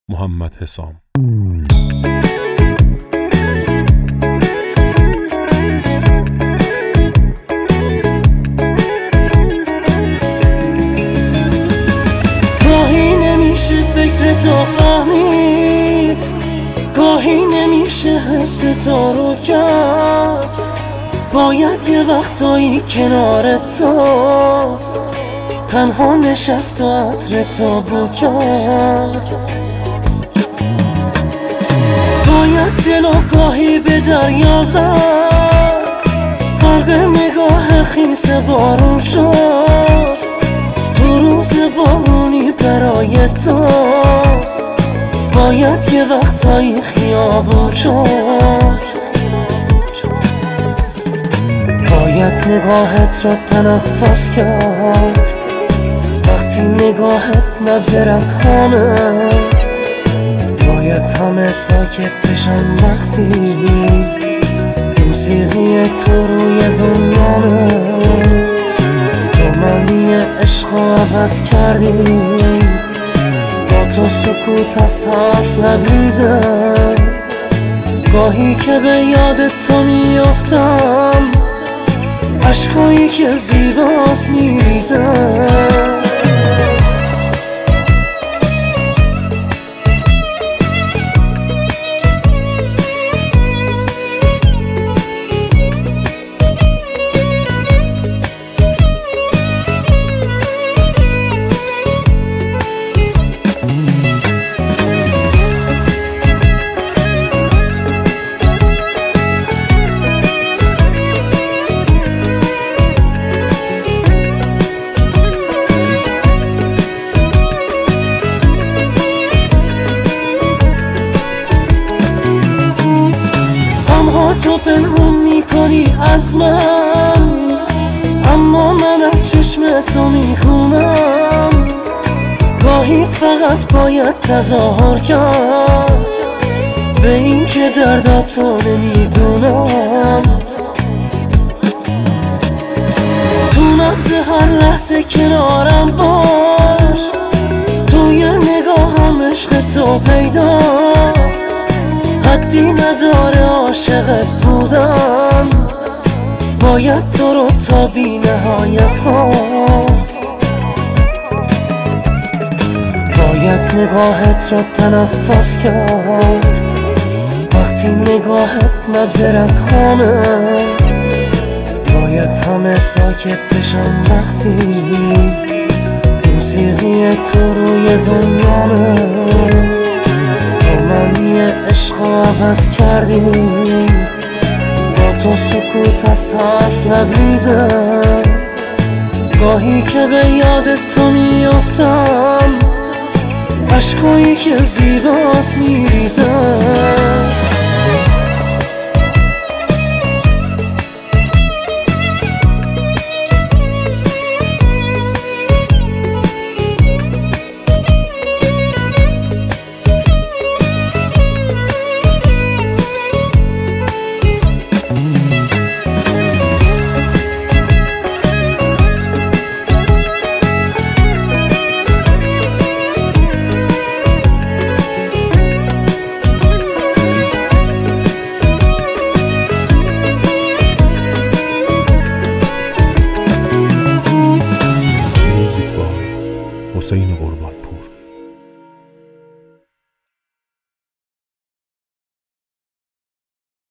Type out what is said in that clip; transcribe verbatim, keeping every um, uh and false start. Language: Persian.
محمد حسام. گاهی نمیشه فکرتو فهمید، گاهی نمیشه حس تو رو کرد، باید یه وقتایی کنار تو تنها نشست و عطر تو بو کرد. باید دل و گاهی به دریا زد، غرق نگاه خیس بارون شد، تو روز بارونی برای تو باید یه وقتایی خیابون شد. باید نگاهت رو تنفس کرد وقتی نگاهت نبض رکامه، باید همه ساکت بشن وقتی موسیقی تو روی دنیامه. تو معنی عشق رو عوض کردی، با تو سکوت از حرف لبریزه، گاهی که به یادت تو میافتم عشقایی که زیباست میریزه. تو پنهون میکنی از من، اما من از چشم تو میخونم. گاهی فقط باید تظاهر کرد به این که درداتو نمیدونم. تو نبض هر لحظه کنارم باش، توی نگاهم عشق تو پیداست، حدی نداره عاشقت بودم، باید تو رو تا بی نهایت خواست. باید نگاهت رو تنفس کرد وقتی نگاهت نبض رکامه، باید همه ساکت بشن وقتی موسیقی تو روی دنیامه. معنی عشق رو عوض کردی، با تو سکوت از حرف لبریزه، گاهی که به یادت تو میافتم عشقایی که زیباست میریزه.